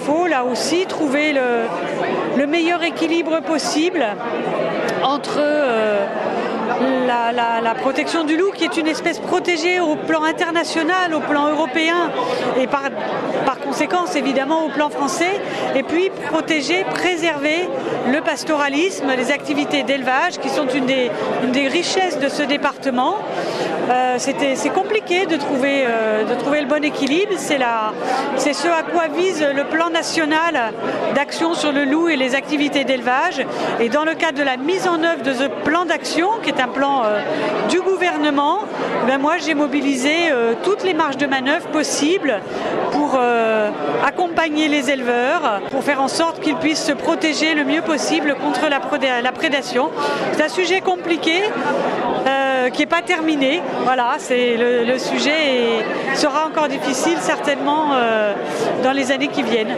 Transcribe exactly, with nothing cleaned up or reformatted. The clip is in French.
faut là aussi trouver le, le meilleur équilibre possible entre euh, la, la, la protection du loup, qui est une espèce protégée au plan international, au plan européen et par, par conséquent évidemment au plan français, et puis protéger, préserver le pastoralisme, les activités d'élevage qui sont une des, une des richesses de ce département. Euh, c'était, c'est compliqué de trouver, euh, de trouver le bon équilibre. C'est, la, c'est ce à quoi vise le plan national d'action sur le loup et les activités d'élevage. Et dans le cadre de la mise en œuvre de ce plan d'action, qui est un plan euh, du gouvernement, ben moi j'ai mobilisé euh, toutes les marges de manœuvre possibles pour euh, accompagner les éleveurs, pour faire en sorte qu'ils puissent se protéger le mieux possible contre la, préda- la prédation. C'est un sujet compliqué euh, qui n'est pas terminé. Voilà, c'est le, le sujet est, sera encore difficile certainement euh, dans les années qui viennent.